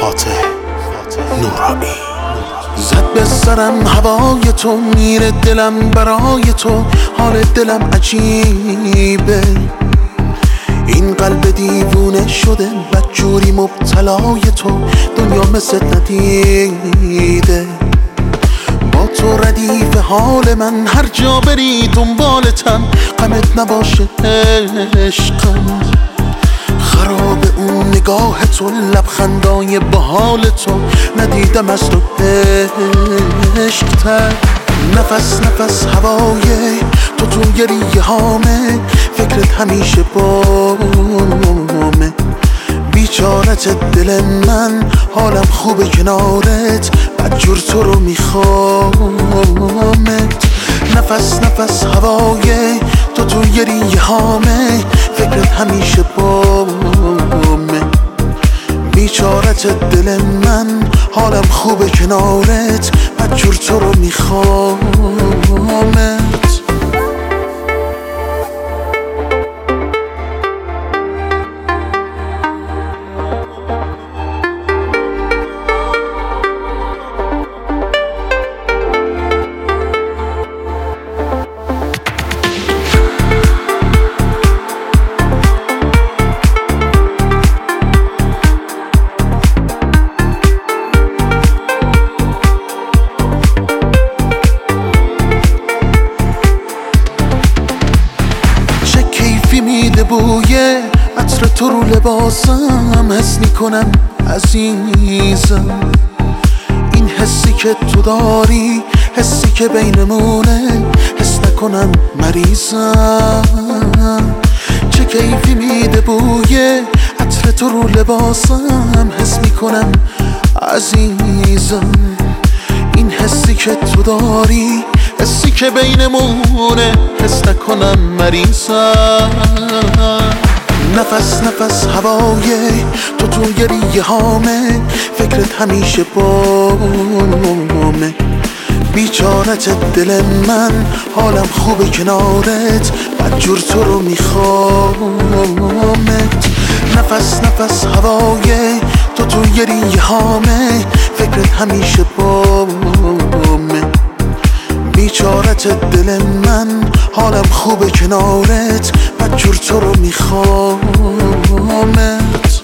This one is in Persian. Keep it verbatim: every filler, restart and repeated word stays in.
فاتح نورانی. زد به سرم هوای تو، میره دلم برای تو، حال دلم عجیبه. این قلب دیوونه شده بدجوری مبتلای تو، دنیا مثل ندیده. با تو ردیف حال من، هر جا بری دنبالتم، غمت نباشه عشقم. خراب اون نگاه تو، لبخندای باحال تو، ندیدم از تو عشق‌تر. نفس نفس هوای تو توی ریه هامه، فکرت همیشه بامه. بیچارت دل من، حالم خوبه کنارت، بدجور تو رو میخوامت. نفس نفس هوای تو توی ریه هامه، فکرت همیشه بامه. بیچارت دل من، حالم خوبه کنارت، بدجور تو رو میخوامت. میده بوی عطر تو رو لباسم، حس میکنم عزیزم. این حسی که تو داری، حسی که بینمونه، حس نکنم مریضم. چه کیفی میده بوی عطر تو رو لباسم، حس میکنم عزیزم. این حسی که تو داری، حسی که بینمونه، حس نکنم مریضم. نفس نفس هوای تو توی ریه هامه، فکرت همیشه بامه. بیچارت دل من، حالم خوبه کنارت، بدجور تو رو میخوامت. نفس نفس هوای تو توی ریه هامه، فکرت همیشه بامه. بیچارت دل من، حالم خوبه کنارت، بدجور تو رو میخوامت.